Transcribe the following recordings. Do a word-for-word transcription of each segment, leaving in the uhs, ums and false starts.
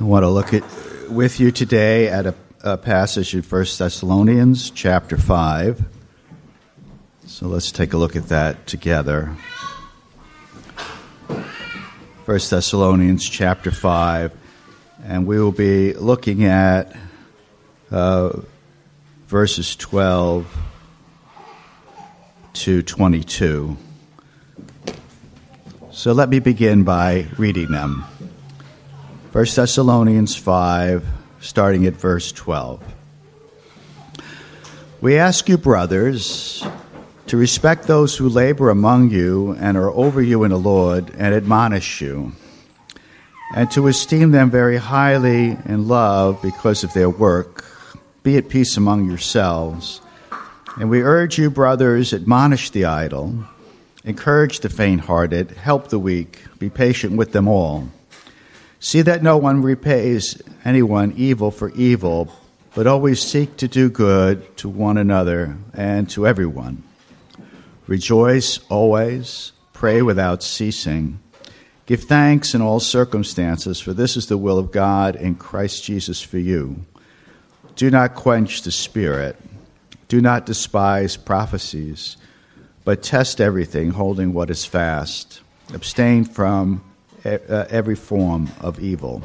I want to look at with you today at a, a passage in First Thessalonians chapter five. So let's take a look at that together. First Thessalonians chapter five, and we will be looking at uh, verses twelve to twenty-two. So let me begin by reading them. First Thessalonians five, starting at verse twelve. We ask you, brothers, to respect those who labor among you and are over you in the Lord and admonish you, and to esteem them very highly in love because of their work. Be at peace among yourselves. And we urge you, brothers, admonish the idle, encourage the faint-hearted, help the weak, be patient with them all. See that no one repays anyone evil for evil, but always seek to do good to one another and to everyone. Rejoice always, pray without ceasing. Give thanks in all circumstances, for this is the will of God in Christ Jesus for you. Do not quench the spirit. Do not despise prophecies, but test everything, holding what is fast. Abstain from every form of evil.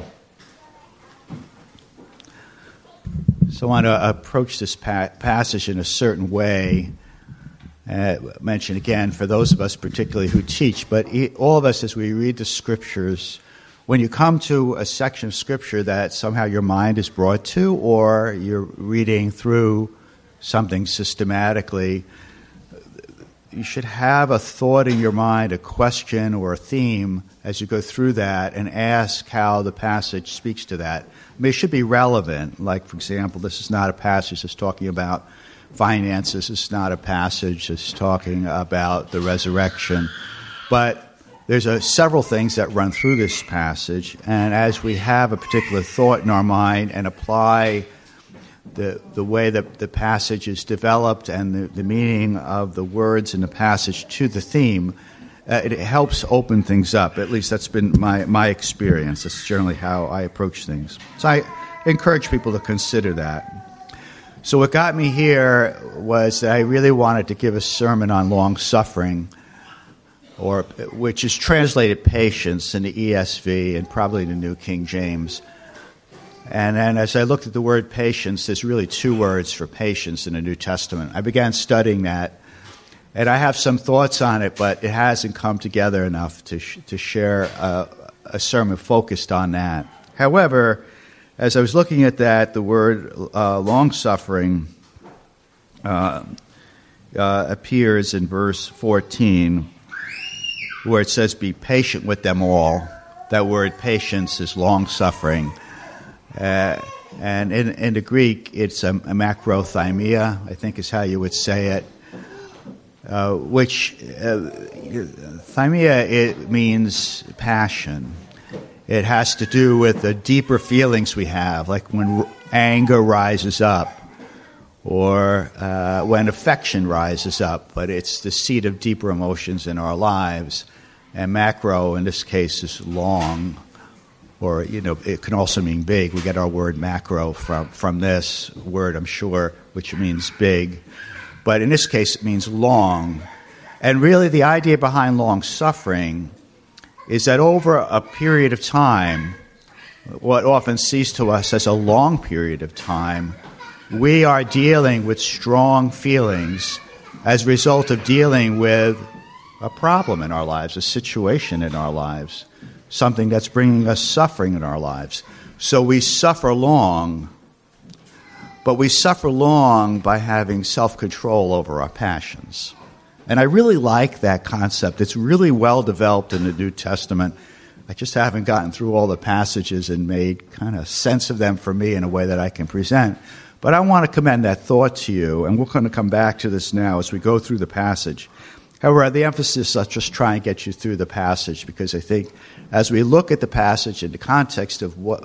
So I want to approach this pa- passage in a certain way. Uh, mention again, for those of us particularly who teach, but e- all of us as we read the Scriptures, when you come to a section of Scripture that somehow your mind is brought to, or you're reading through something systematically, you should have a thought in your mind, a question or a theme as you go through that and ask how the passage speaks to that. I mean, it should be relevant. Like, for example, this is not a passage that's talking about finances. It's not a passage that's talking about the resurrection. But there's a, several things that run through this passage, and as we have a particular thought in our mind and apply the the way that the passage is developed and the, the meaning of the words in the passage to the theme, uh, it helps open things up. At least that's been my, my experience. That's generally how I approach things. So I encourage people to consider that. So what got me here was that I really wanted to give a sermon on long-suffering, or which is translated patience in the E S V and probably the New King James. And then as I looked at the word patience, there's really two words for patience in the New Testament. I began studying that, and I have some thoughts on it, but it hasn't come together enough to sh- to share a, a sermon focused on that. However, as I was looking at that, the word uh, long-suffering uh, uh, appears in verse fourteen, where it says, be patient with them all. That word patience is long-suffering. Uh, and in, in the Greek, it's a, a macrothymia, I think is how you would say it, uh, which uh, thymia, it means passion. It has to do with the deeper feelings we have, like when anger rises up or uh, when affection rises up, but it's the seat of deeper emotions in our lives. And macro, in this case, is long. Or, you know, it can also mean big. We get our word macro from, from this word, I'm sure, which means big. But in this case, it means long. And really the idea behind long suffering is that over a period of time, what often seems to us as a long period of time, we are dealing with strong feelings as a result of dealing with a problem in our lives, a situation in our lives, something that's bringing us suffering in our lives. So we suffer long, but we suffer long by having self-control over our passions. And I really like that concept. It's really well developed in the New Testament. I just haven't gotten through all the passages and made kind of sense of them for me in a way that I can present. But I want to commend that thought to you, and we're going to come back to this now as we go through the passage. However, the emphasis, I'll just try and get you through the passage, because I think as we look at the passage in the context of what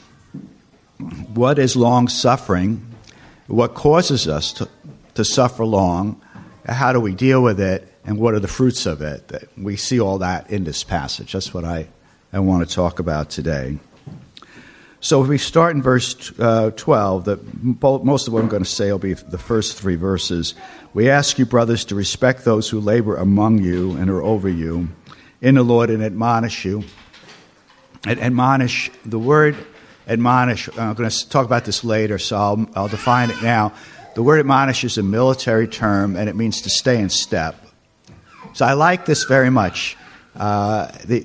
what is long-suffering, what causes us to, to suffer long, how do we deal with it, and what are the fruits of it? That we see all that in this passage. That's what I, I want to talk about today. So if we start in verse uh, twelve, the, most of what I'm going to say will be the first three verses. We ask you, brothers, to respect those who labor among you and are over you in the Lord and admonish you. And admonish, the word admonish, I'm going to talk about this later, so I'll, I'll define it now. The word admonish is a military term, and it means to stay in step. So I like this very much. Uh, the,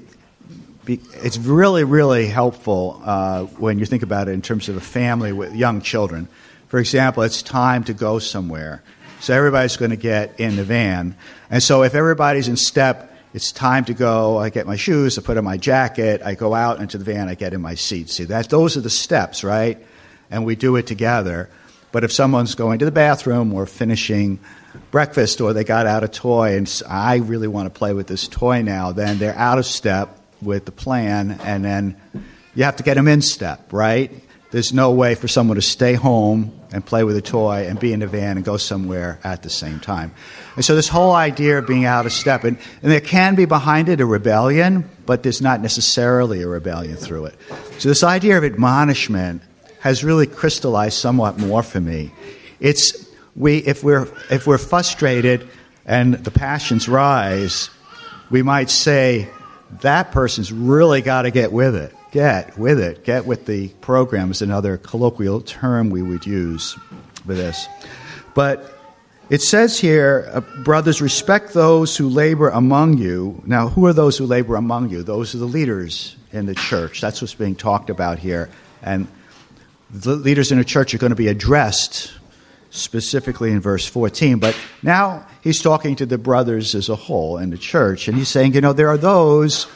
it's really, really helpful uh, when you think about it in terms of a family with young children. For example, it's time to go somewhere. So everybody's going to get in the van. And so if everybody's in step, it's time to go. I get my shoes, I put on my jacket, I go out into the van, I get in my seat. See, that those are the steps, right? And we do it together. But if someone's going to the bathroom or finishing breakfast or they got out a toy and I really want to play with this toy now, then they're out of step with the plan, and then you have to get them in step, right? There's no way for someone to stay home and play with a toy and be in the van and go somewhere at the same time. And so this whole idea of being out of step, and, and there can be behind it a rebellion, but there's not necessarily a rebellion through it. So this idea of admonishment has really crystallized somewhat more for me. It's we if we're if we're frustrated and the passions rise, we might say that person's really got to get with it. Get with it. Get with the program is another colloquial term we would use for this. But it says here, uh, brothers, respect those who labor among you. Now, who are those who labor among you? Those are the leaders in the church. That's what's being talked about here. And the leaders in the church are going to be addressed specifically in verse fourteen. But now he's talking to the brothers as a whole in the church. And he's saying, you know, there are those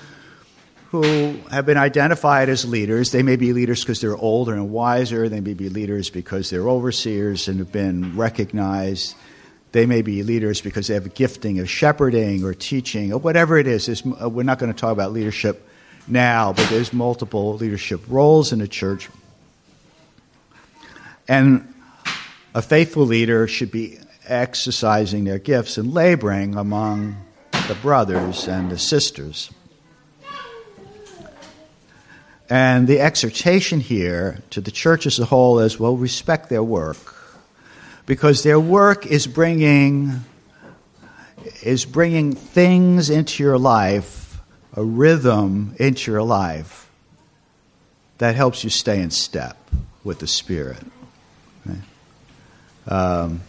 who have been identified as leaders. They may be leaders because they're older and wiser. They may be leaders because they're overseers and have been recognized. They may be leaders because they have a gifting of shepherding or teaching or whatever it is. There's, we're not going to talk about leadership now, but there's multiple leadership roles in the church. And a faithful leader should be exercising their gifts and laboring among the brothers and the sisters. And the exhortation here to the church as a whole is, well, respect their work. Because their work is bringing, is bringing things into your life, a rhythm into your life that helps you stay in step with the Spirit. Okay? Um,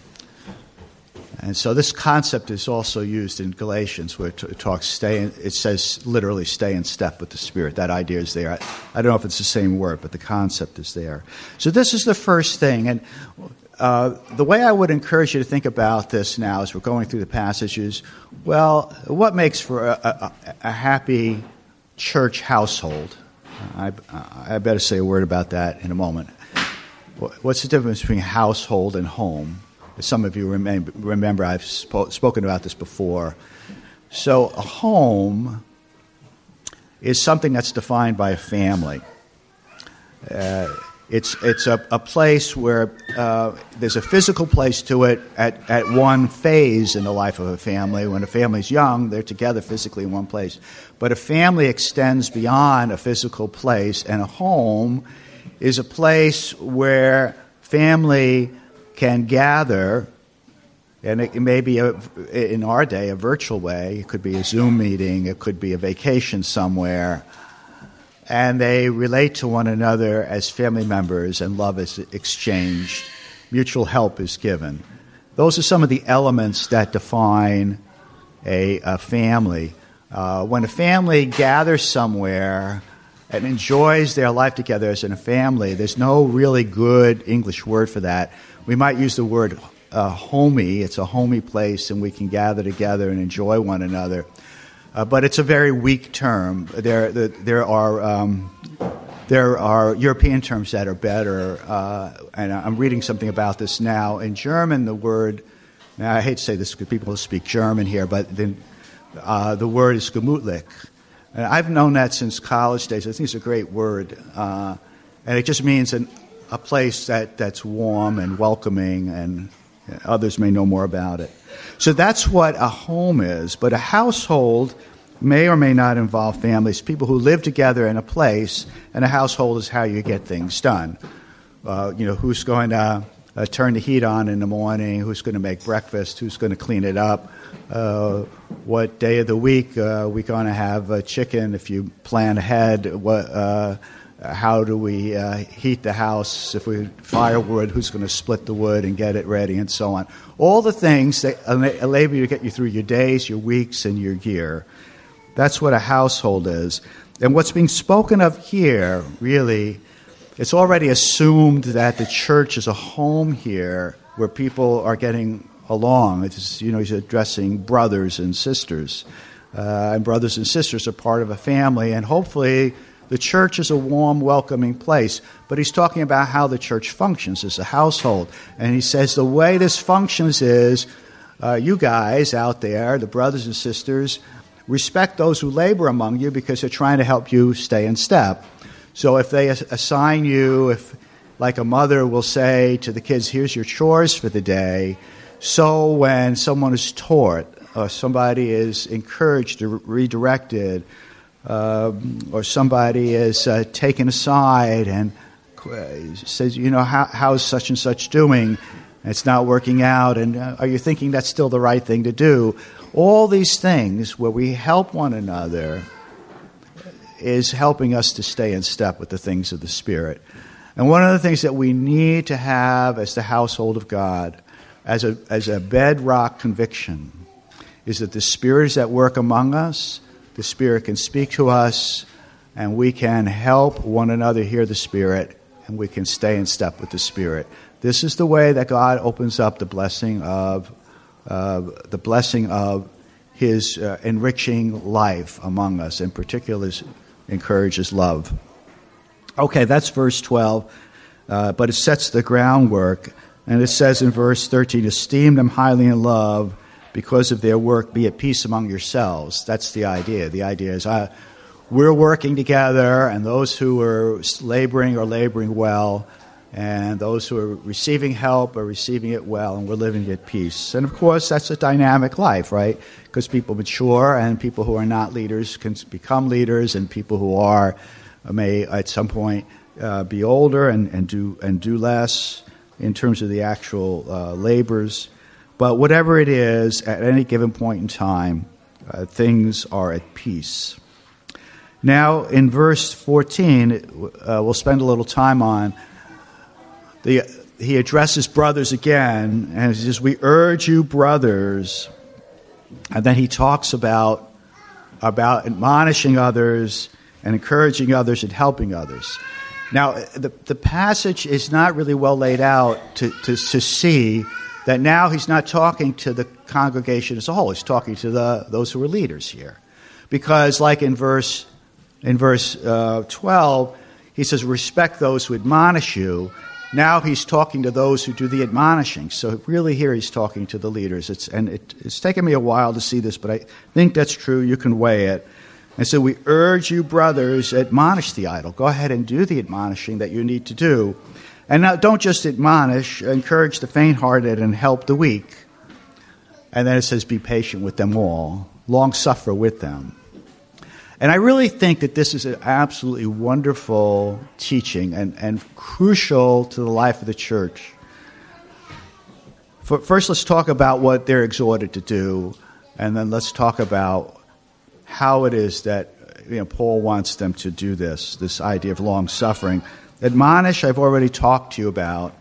and so this concept is also used in Galatians, where it talks stay. In, it says literally "stay in step with the Spirit." That idea is there. I, I don't know if it's the same word, but the concept is there. So this is the first thing, and uh, the way I would encourage you to think about this now, as we're going through the passages, well, what makes for a, a, a happy church household? I, I better say a word about that in a moment. What's the difference between household and home? As some of you remember, remember I've spo- spoken about this before. So a home is something that's defined by a family. Uh, it's it's a, a place where uh, there's a physical place to it at, at one phase in the life of a family. When a family's young, they're together physically in one place. But a family extends beyond a physical place, and a home is a place where family can gather, and it may be, a, in our day, a virtual way. It could be a Zoom meeting. It could be a vacation somewhere. And they relate to one another as family members, and love is exchanged. Mutual help is given. Those are some of the elements that define a, a family. Uh, when a family gathers somewhere and enjoys their life together as in a family, there's no really good English word for that. We might use the word uh, homey. It's a homey place, and we can gather together and enjoy one another. Uh, but it's a very weak term. There, the, there are um, there are European terms that are better, uh, and I'm reading something about this now. In German, the word, now I hate to say this because people speak German here, but then, uh, the word is gemütlich. And I've known that since college days. I think it's a great word. Uh, and it just means an, a place that, that's warm and welcoming, and others may know more about it. So that's what a home is. But a household may or may not involve families, people who live together in a place, and a household is how you get things done. Uh, you know, who's going to uh, turn the heat on in the morning, who's going to make breakfast, who's going to clean it up, uh, what day of the week uh, we're going to have uh, chicken if you plan ahead, what, uh, how do we uh, heat the house, if we firewood, who's going to split the wood and get it ready, and so on. All the things that enable you to get you through your days, your weeks, and your year. That's what a household is. And what's being spoken of here, really, it's already assumed that the church is a home here where people are getting along. It's, you know, he's addressing brothers and sisters. Uh, and brothers and sisters are part of a family, and hopefully the church is a warm, welcoming place. But he's talking about how the church functions as a household. And he says the way this functions is uh, you guys out there, the brothers and sisters, respect those who labor among you because they're trying to help you stay in step. So if they assign you, if like a mother will say to the kids, here's your chores for the day, so when someone is taught or somebody is encouraged or redirected, uh, or somebody is uh, taken aside and says, you know, how, how's such and such doing? And it's not working out, and uh, are you thinking that's still the right thing to do? All these things where we help one another is helping us to stay in step with the things of the Spirit. And one of the things that we need to have as the household of God, as a as a bedrock conviction, is that the Spirit is at work among us, the Spirit can speak to us, and we can help one another hear the Spirit, and we can stay in step with the Spirit. This is the way that God opens up the blessing of uh, the blessing of His uh, enriching life among us, in particular, encourages love. Okay, that's verse twelve, uh, but it sets the groundwork, and it says in verse thirteen, esteem them highly in love because of their work, be at peace among yourselves. That's the idea. The idea is uh, we're working together, and those who are laboring are laboring well, and those who are receiving help are receiving it well, and we're living at peace. And of course, that's a dynamic life, right? Because people mature, and people who are not leaders can become leaders, and people who are may at some point uh, be older and, and do and do less in terms of the actual uh, labors. But whatever it is, at any given point in time, uh, things are at peace. Now, in verse fourteen, uh, we'll spend a little time on The, he addresses brothers again, and he says, we urge you, brothers. And then he talks about, about admonishing others and encouraging others and helping others. Now, the, the passage is not really well laid out to, to, to see that now he's not talking to the congregation as a whole. He's talking to the those who are leaders here. Because like in verse, in verse uh, twelve, he says, respect those who admonish you. Now he's talking to those who do the admonishing. So really here he's talking to the leaders. It's, and it, it's taken me a while to see this, but I think that's true. You can weigh it. And so we urge you, brothers, admonish the idle. Go ahead and do the admonishing that you need to do. And now don't just admonish, encourage the faint-hearted and help the weak. And then it says be patient with them all, long suffer with them. And I really think that this is an absolutely wonderful teaching and, and crucial to the life of the church. For, first, let's talk about what they're exhorted to do, and then let's talk about how it is that you know, Paul wants them to do this, this idea of long-suffering. Admonish, I've already talked to you about.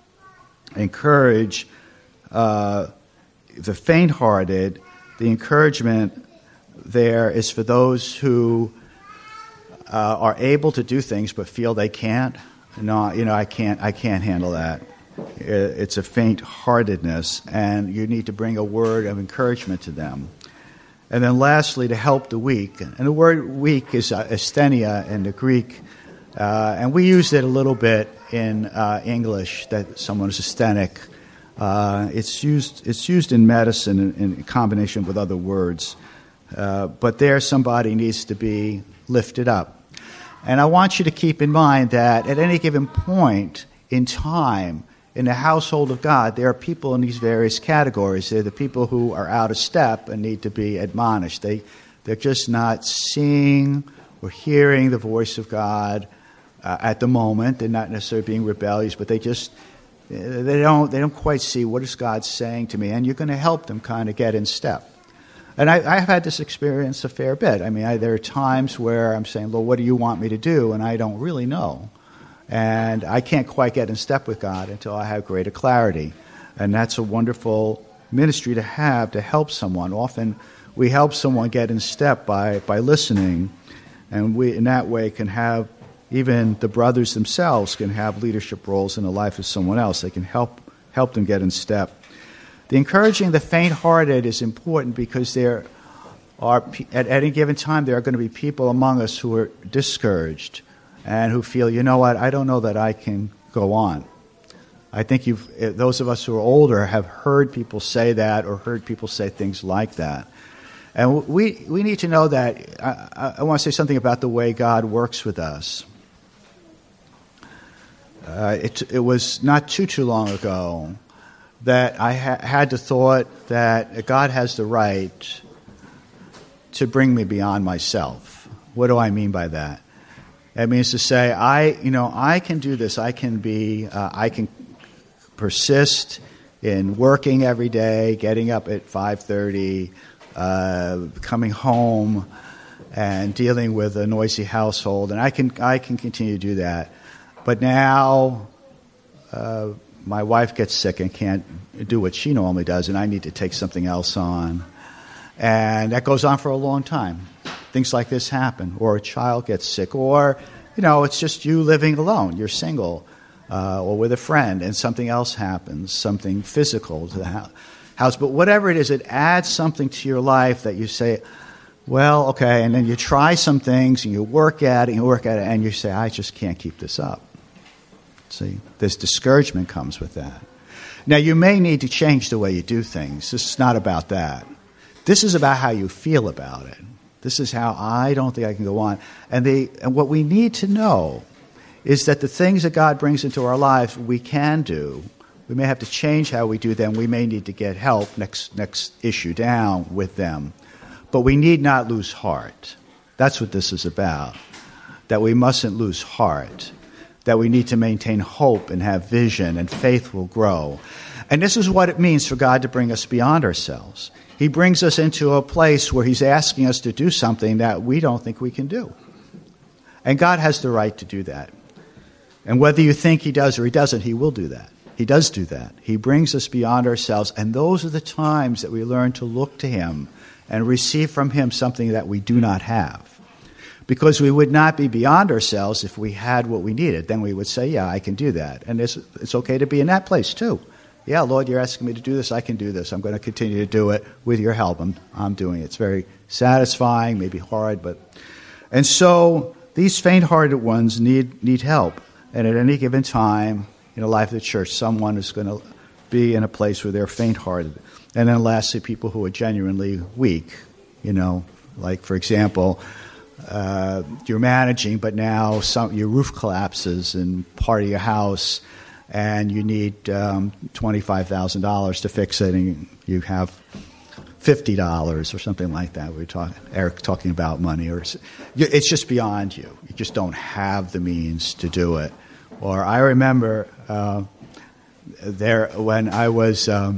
Encourage uh, the faint-hearted. The encouragement there is for those who uh, are able to do things but feel they can't. No, you know, I can't. I can't handle that. It's a faint-heartedness, and you need to bring a word of encouragement to them. And then, lastly, to help the weak. And the word "weak" is uh, asthenia in the Greek, uh, and we use it a little bit in uh, English. That someone is asthenic. Uh, it's used. It's used in medicine in, in combination with other words. Uh, but there somebody needs to be lifted up. And I want you to keep in mind that at any given point in time in the household of God, there are people in these various categories. They're the people who are out of step and need to be admonished. They They're just not seeing or hearing the voice of God uh, at the moment. They're not necessarily being rebellious, but they just they don't they don't quite see what is God saying to me. And you're going to help them kind of get in step. And I, I've had this experience a fair bit. I mean, I, there are times where I'm saying, Lord, what do you want me to do? And I don't really know. And I can't quite get in step with God until I have greater clarity. And that's a wonderful ministry to have, to help someone. Often we help someone get in step by, by listening. And we, in that way, can have, even the brothers themselves can have leadership roles in the life of someone else. They can help help them get in step. The encouraging the faint-hearted is important because there are, at any given time, there are going to be people among us who are discouraged and who feel, you know what, I don't know that I can go on. I think you've, those of us who are older have heard people say that or heard people say things like that. And we we need to know that, I, I want to say something about the way God works with us. Uh, it, it was not too, too long ago that I ha- had the thought that God has the right to bring me beyond myself. What do I mean by that? That means to say, I, you know, I can do this. I can be, uh, I can persist in working every day, getting up at five thirty, uh, coming home, and dealing with a noisy household, and I can, I can continue to do that. But now, uh, my wife gets sick and can't do what she normally does, and I need to take something else on. And that goes on for a long time. Things like this happen. Or a child gets sick. Or, you know, it's just you living alone. You're single. Uh, or with a friend, and something else happens, something physical to the house. But whatever it is, it adds something to your life that you say, well, okay, and then you try some things, and you work at it, and you work at it, and you say, I just can't keep this up. See, this discouragement comes with that. Now, you may need to change the way you do things. This is not about that. This is about how you feel about it. This is how I don't think I can go on. And, the, and what we need to know is that the things that God brings into our lives we can do. We may have to change how we do them. We may need to get help next next issue down with them. But we need not lose heart. That's what this is about. That we mustn't lose heart. That we need to maintain hope and have vision, and faith will grow. And this is what it means for God to bring us beyond ourselves. He brings us into a place where he's asking us to do something that we don't think we can do. And God has the right to do that. And whether you think he does or he doesn't, he will do that. He does do that. He brings us beyond ourselves. And those are the times that we learn to look to him and receive from him something that we do not have. Because we would not be beyond ourselves if we had what we needed. Then we would say, yeah, I can do that. And it's, it's okay to be in that place too. Yeah, Lord, you're asking me to do this. I can do this. I'm going to continue to do it with your help. I'm, I'm doing it. It's very satisfying, maybe hard. but And so these faint-hearted ones need, need help. And at any given time in the life of the church, someone is going to be in a place where they're faint-hearted. And then lastly, people who are genuinely weak. You know, like, for example, Uh, you're managing, but now some, your roof collapses in part of your house, and you need um, twenty-five thousand dollars to fix it, and you have fifty dollars or something like that. We were talking, Eric talking about money, or it's just beyond you. You just don't have the means to do it. Or I remember uh, there when I was um,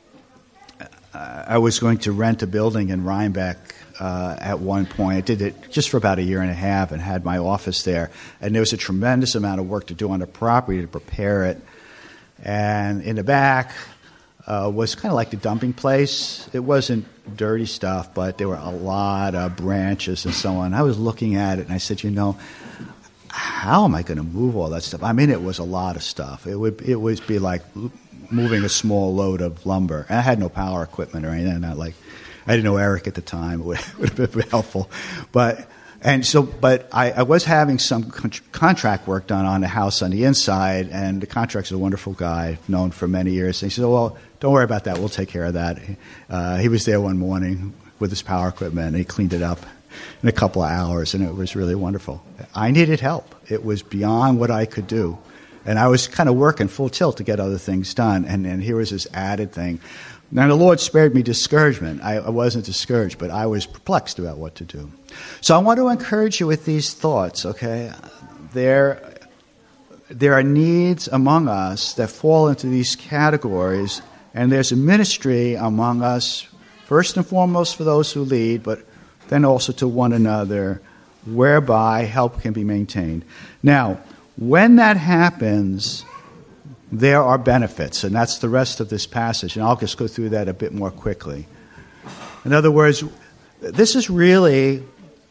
I was going to rent a building in Rhinebeck. Uh, at one point. I did it just for about a year and a half and had my office there. And there was a tremendous amount of work to do on the property to prepare it. And in the back uh, was kind of like the dumping place. It wasn't dirty stuff, but there were a lot of branches and so on. I was looking at it and I said, you know, how am I going to move all that stuff? I mean, it was a lot of stuff. It would it would be like moving a small load of lumber. And I had no power equipment or anything. Not like I didn't know Eric at the time. It would, would have been helpful. But and so, but I, I was having some con- contract work done on the house on the inside, and the contractor's a wonderful guy, known for many years. And he said, well, don't worry about that. We'll take care of that. Uh, he was there one morning with his power equipment, and he cleaned it up in a couple of hours, and it was really wonderful. I needed help. It was beyond what I could do. And I was kind of working full tilt to get other things done. And, and here was this added thing. Now, the Lord spared me discouragement. I, I wasn't discouraged, but I was perplexed about what to do. So I want to encourage you with these thoughts, okay? There, there are needs among us that fall into these categories, and there's a ministry among us, first and foremost for those who lead, but then also to one another, whereby help can be maintained. Now, when that happens, there are benefits, and that's the rest of this passage, and I'll just go through that a bit more quickly. In other words, this is really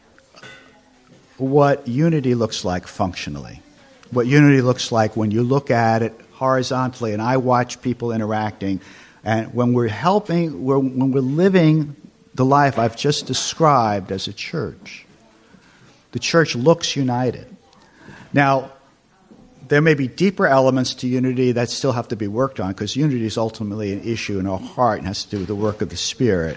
what unity looks like functionally, what unity looks like when you look at it horizontally, and I watch people interacting, and when we're helping, we're, when we're living the life I've just described as a church, the church looks united. Now, there may be deeper elements to unity that still have to be worked on, because unity is ultimately an issue in our heart and has to do with the work of the Spirit.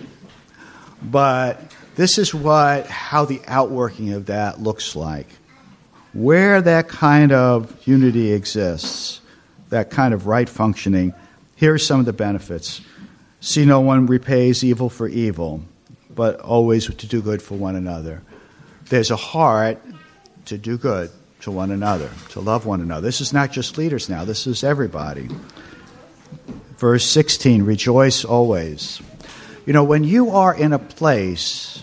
But this is what how the outworking of that looks like. Where that kind of unity exists, that kind of right functioning, here are some of the benefits. See, no one repays evil for evil, but always to do good for one another. There's a heart to do good to one another, to love one another. This is not just leaders now. This is everybody. Verse sixteen, rejoice always. You know, when you are in a place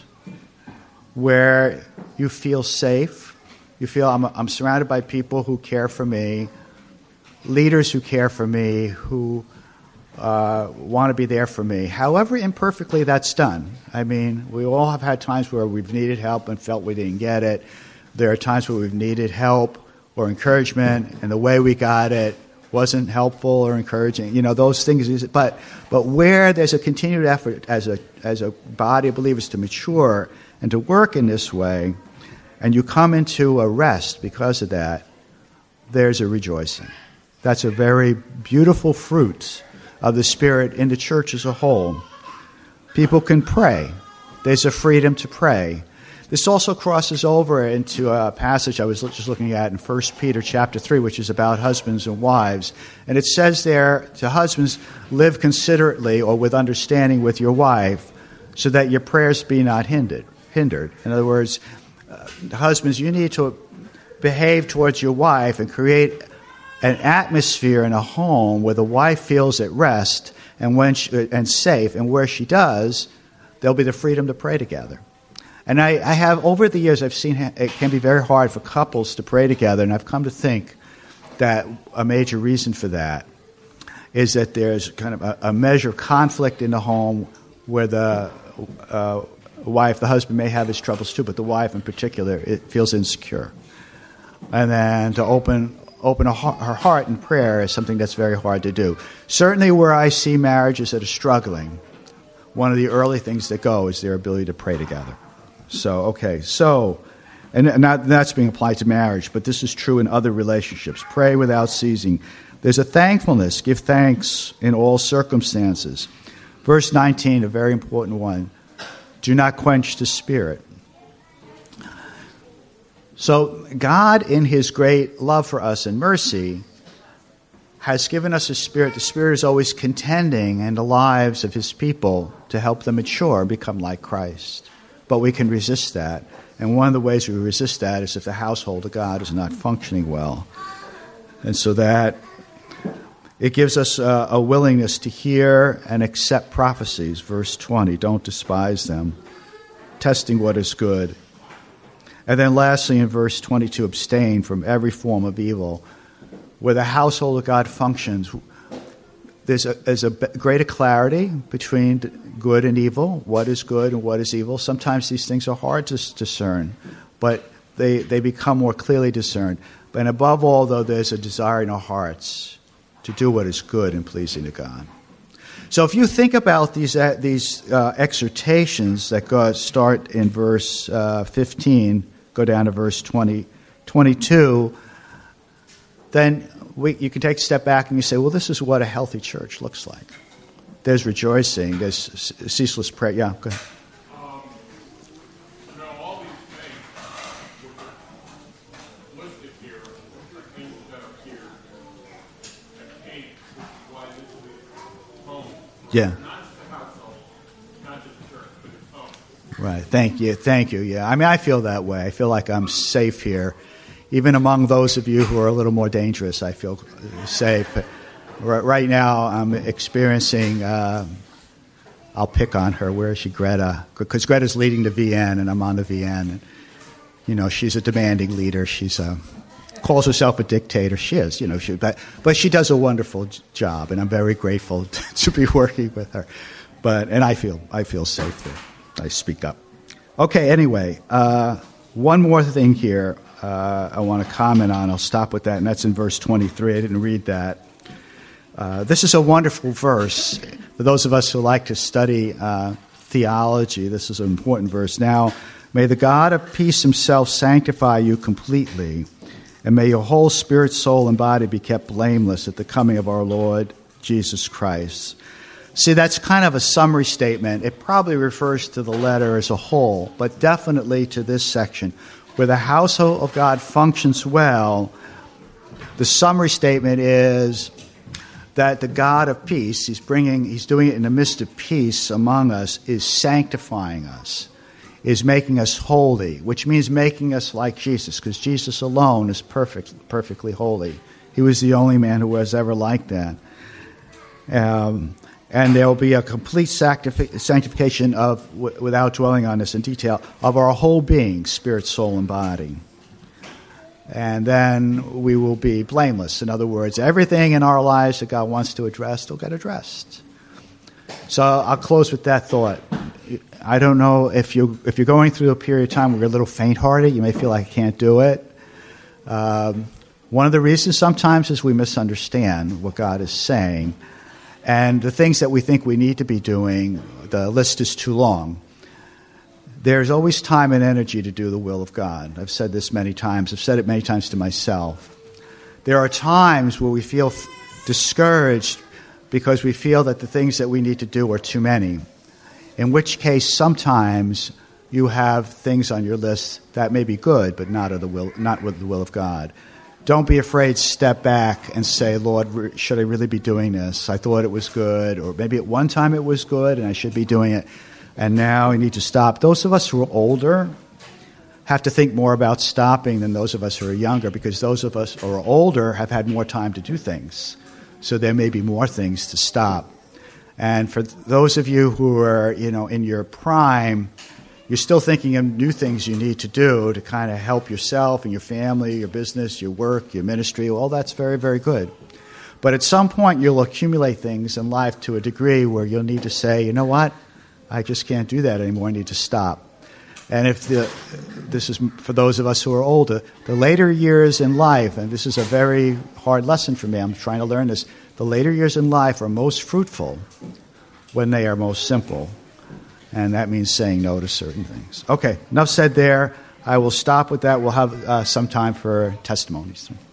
where you feel safe, you feel I'm, I'm surrounded by people who care for me, leaders who care for me, who uh, want to be there for me, however imperfectly that's done. I mean, we all have had times where we've needed help and felt we didn't get it. There are times where we've needed help or encouragement, and the way we got it wasn't helpful or encouraging. You know, those things. But but where there's a continued effort as a as a body of believers to mature and to work in this way, and you come into a rest because of that, there's a rejoicing. That's a very beautiful fruit of the Spirit in the church as a whole. People can pray. There's a freedom to pray. This also crosses over into a passage I was just looking at in First Peter chapter three, which is about husbands and wives. And it says there to husbands, live considerately or with understanding with your wife, so that your prayers be not hindered. hindered. In other words, uh, husbands, you need to behave towards your wife and create an atmosphere in a home where the wife feels at rest and when she, and safe, and where she does, there'll be the freedom to pray together. And I, I have, over the years, I've seen it can be very hard for couples to pray together, and I've come to think that a major reason for that is that there's kind of a, a measure of conflict in the home where the uh, wife, the husband may have his troubles too, but the wife in particular, it feels insecure. And then to open open a, her heart in prayer is something that's very hard to do. Certainly where I see marriages that are struggling, one of the early things that go is their ability to pray together. So, okay, so, and not, that's being applied to marriage, but this is true in other relationships. Pray without ceasing. There's a thankfulness. Give thanks in all circumstances. Verse nineteen, a very important one. Do not quench the Spirit. So, God, in His great love for us and mercy, has given us a Spirit. The Spirit is always contending in the lives of His people to help them mature and become like Christ. But we can resist that. And one of the ways we resist that is if the household of God is not functioning well. And so that it gives us a, a willingness to hear and accept prophecies. Verse twenty, don't despise them. Testing what is good. And then lastly in verse twenty-two, abstain from every form of evil. Where the household of God functions, there's a, there's a greater clarity between good and evil, what is good and what is evil. Sometimes these things are hard to discern, but they, they become more clearly discerned. And above all, though, there's a desire in our hearts to do what is good and pleasing to God. So if you think about these uh, these uh, exhortations that go, start in verse uh, fifteen, go down to verse twenty, twenty-two, then we, you can take a step back and you say, well, this is what a healthy church looks like. There's rejoicing. There's ceaseless prayer. Yeah, go ahead. Um, you know, all these things which are listed here are things that appear Yeah. Not just the household, not just the church, but his home. Right. Thank you. Thank you. Yeah. I mean, I feel that way. I feel like I'm safe here. Even among those of you who are a little more dangerous, I feel safe. Right now, I'm experiencing, uh, I'll pick on her. Where is she? Greta. Because Greta's leading the V N, and I'm on the V N. And, you know, she's a demanding leader. She's a, calls herself a dictator. She is, you know, she, but, but she does a wonderful job, and I'm very grateful to be working with her. But and I feel I feel safe there. I speak up. Okay, anyway, uh, one more thing here uh, I want to comment on. I'll stop with that, and that's in verse twenty-three. I didn't read that. Uh, this is a wonderful verse. For those of us who like to study uh, theology, this is an important verse. Now, may the God of peace himself sanctify you completely, and may your whole spirit, soul, and body be kept blameless at the coming of our Lord Jesus Christ. See, that's kind of a summary statement. It probably refers to the letter as a whole, but definitely to this section. Where the household of God functions well, the summary statement is that the God of peace, he's bringing, he's doing it in the midst of peace among us, is sanctifying us, is making us holy, which means making us like Jesus, because Jesus alone is perfect, perfectly holy. He was the only man who was ever like that. Um, and there will be a complete sanctifi- sanctification of, w- without dwelling on this in detail, of our whole being, spirit, soul, and body. And then we will be blameless. In other words, everything in our lives that God wants to address will get addressed. So I'll close with that thought. I don't know if you if you're going through a period of time where you're a little faint-hearted, you may feel like I can't do it. Um, one of the reasons sometimes is we misunderstand what God is saying, and the things that we think we need to be doing, the list is too long. There's always time and energy to do the will of God. I've said this many times. I've said it many times to myself. There are times where we feel f- discouraged because we feel that the things that we need to do are too many, in which case sometimes you have things on your list that may be good, but not of the will, not with the will of God. Don't be afraid to step back and say, Lord, should I really be doing this? I thought it was good, or maybe at one time it was good and I should be doing it. And now we need to stop. Those of us who are older have to think more about stopping than those of us who are younger, because those of us who are older have had more time to do things. So there may be more things to stop. And for those of you who are, you know, in your prime, you're still thinking of new things you need to do to kind of help yourself and your family, your business, your work, your ministry. All that's very, very good. But at some point you'll accumulate things in life to a degree where you'll need to say, you know what? I just can't do that anymore. I need to stop. And if the, this is for those of us who are older, the later years in life, and this is a very hard lesson for me, I'm trying to learn this, the later years in life are most fruitful when they are most simple. And that means saying no to certain things. Okay, enough said there. I will stop with that. We'll have uh, some time for testimonies.